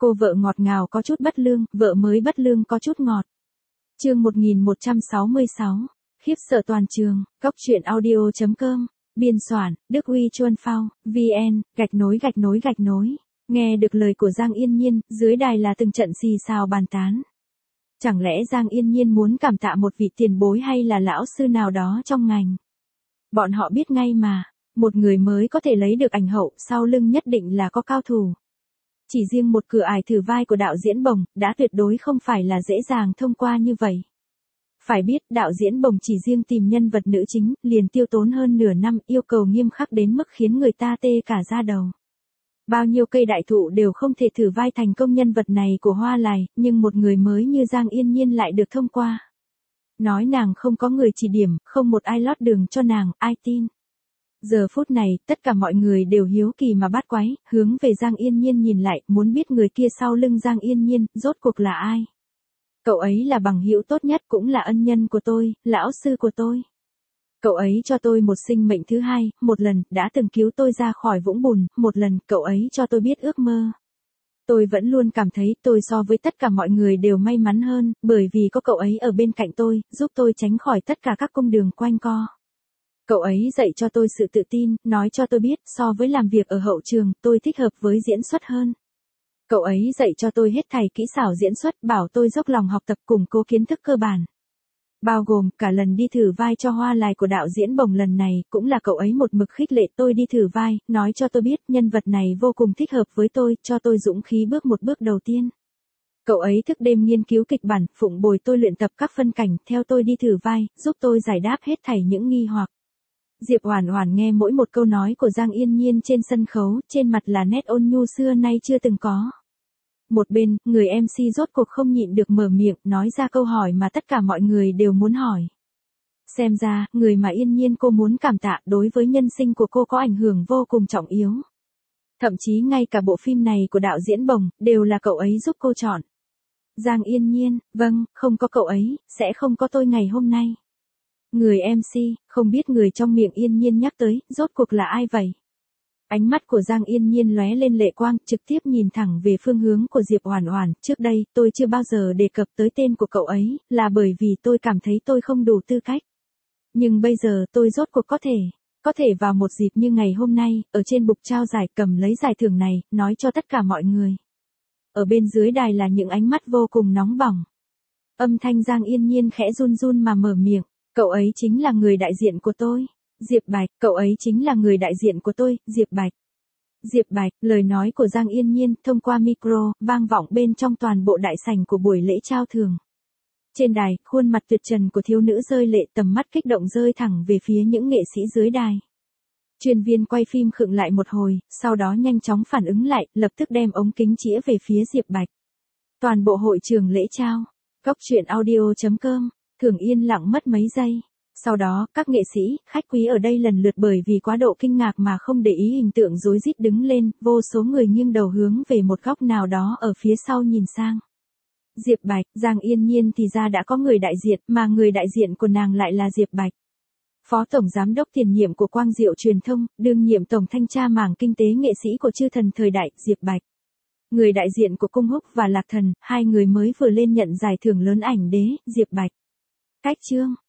Cô vợ ngọt ngào có chút bất lương, vợ mới bất lương có chút ngọt. Chương 1166. Khiếp sợ toàn trường. Góc truyện audio.com. Biên soạn, Đức Huy Chuân Phao, VN, _. Nghe được lời của Giang Yên Nhiên, dưới đài là từng trận xì xào bàn tán. Chẳng lẽ Giang Yên Nhiên muốn cảm tạ một vị tiền bối hay là lão sư nào đó trong ngành? Bọn họ biết ngay mà, một người mới có thể lấy được ảnh hậu, sau lưng nhất định là có cao thủ. Chỉ riêng một cửa ải thử vai của đạo diễn Bồng, đã tuyệt đối không phải là dễ dàng thông qua như vậy. Phải biết, đạo diễn Bồng chỉ riêng tìm nhân vật nữ chính, liền tiêu tốn hơn nửa năm, yêu cầu nghiêm khắc đến mức khiến người ta tê cả da đầu. Bao nhiêu cây đại thụ đều không thể thử vai thành công nhân vật này của Hoa Lài, nhưng một người mới như Giang Yên Nhiên lại được thông qua. Nói nàng không có người chỉ điểm, không một ai lót đường cho nàng, ai tin. Giờ phút này, tất cả mọi người đều hiếu kỳ mà bắt quái, hướng về Giang Yên Nhiên nhìn lại, muốn biết người kia sau lưng Giang Yên Nhiên, rốt cuộc là ai. Cậu ấy là bằng hữu tốt nhất, cũng là ân nhân của tôi, lão sư của tôi. Cậu ấy cho tôi một sinh mệnh thứ hai, một lần, đã từng cứu tôi ra khỏi vũng bùn, một lần, cậu ấy cho tôi biết ước mơ. Tôi vẫn luôn cảm thấy tôi so với tất cả mọi người đều may mắn hơn, bởi vì có cậu ấy ở bên cạnh tôi, giúp tôi tránh khỏi tất cả các cung đường quanh co. Cậu ấy dạy cho tôi sự tự tin, nói cho tôi biết so với làm việc ở hậu trường, tôi thích hợp với diễn xuất hơn. Cậu ấy dạy cho tôi hết thảy kỹ xảo diễn xuất, bảo tôi dốc lòng học tập củng cố kiến thức cơ bản. Bao gồm cả lần đi thử vai cho Hoa Lài của đạo diễn Bồng lần này, cũng là cậu ấy một mực khích lệ tôi đi thử vai, nói cho tôi biết nhân vật này vô cùng thích hợp với tôi, cho tôi dũng khí bước một bước đầu tiên. Cậu ấy thức đêm nghiên cứu kịch bản, phụng bồi tôi luyện tập các phân cảnh, theo tôi đi thử vai, giúp tôi giải đáp hết thảy những nghi hoặc. Diệp Oản Oản nghe mỗi một câu nói của Giang Yên Nhiên trên sân khấu, trên mặt là nét ôn nhu xưa nay chưa từng có. Một bên, người MC rốt cuộc không nhịn được mở miệng, nói ra câu hỏi mà tất cả mọi người đều muốn hỏi. Xem ra, người mà Yên Nhiên cô muốn cảm tạ đối với nhân sinh của cô có ảnh hưởng vô cùng trọng yếu. Thậm chí ngay cả bộ phim này của đạo diễn Bồng, đều là cậu ấy giúp cô chọn. Giang Yên Nhiên, vâng, không có cậu ấy, sẽ không có tôi ngày hôm nay. Người MC, không biết người trong miệng Yên Nhiên nhắc tới, rốt cuộc là ai vậy? Ánh mắt của Giang Yên Nhiên lóe lên lệ quang, trực tiếp nhìn thẳng về phương hướng của Diệp Oản Oản. Trước đây, tôi chưa bao giờ đề cập tới tên của cậu ấy, là bởi vì tôi cảm thấy tôi không đủ tư cách. Nhưng bây giờ tôi rốt cuộc có thể vào một dịp như ngày hôm nay, ở trên bục trao giải cầm lấy giải thưởng này, nói cho tất cả mọi người. Ở bên dưới đài là những ánh mắt vô cùng nóng bỏng. Âm thanh Giang Yên Nhiên khẽ run run mà mở miệng. Cậu ấy chính là người đại diện của tôi. Diệp Bạch, cậu ấy chính là người đại diện của tôi, Diệp Bạch. Diệp Bạch, lời nói của Giang Yên Nhiên thông qua micro, vang vọng bên trong toàn bộ đại sảnh của buổi lễ trao thưởng. Trên đài, khuôn mặt tuyệt trần của thiếu nữ rơi lệ, tầm mắt kích động rơi thẳng về phía những nghệ sĩ dưới đài. Chuyên viên quay phim khựng lại một hồi, sau đó nhanh chóng phản ứng lại, lập tức đem ống kính chĩa về phía Diệp Bạch. Toàn bộ hội trường lễ trao. Góc truyện audio.com. Thường yên lặng mất mấy giây. Sau đó, các nghệ sĩ, khách quý ở đây lần lượt bởi vì quá độ kinh ngạc mà không để ý hình tượng rối rít đứng lên, vô số người nghiêng đầu hướng về một góc nào đó ở phía sau nhìn sang. Diệp Bạch, Giang Yên Nhiên thì ra đã có người đại diện, mà người đại diện của nàng lại là Diệp Bạch. Phó Tổng Giám đốc tiền nhiệm của Quang Diệu Truyền thông, đương nhiệm Tổng Thanh tra mảng kinh tế nghệ sĩ của Chư Thần thời đại, Diệp Bạch. Người đại diện của Cung Húc và Lạc Thần, hai người mới vừa lên nhận giải thưởng lớn ảnh đế, Diệp Bạch. Cách chương.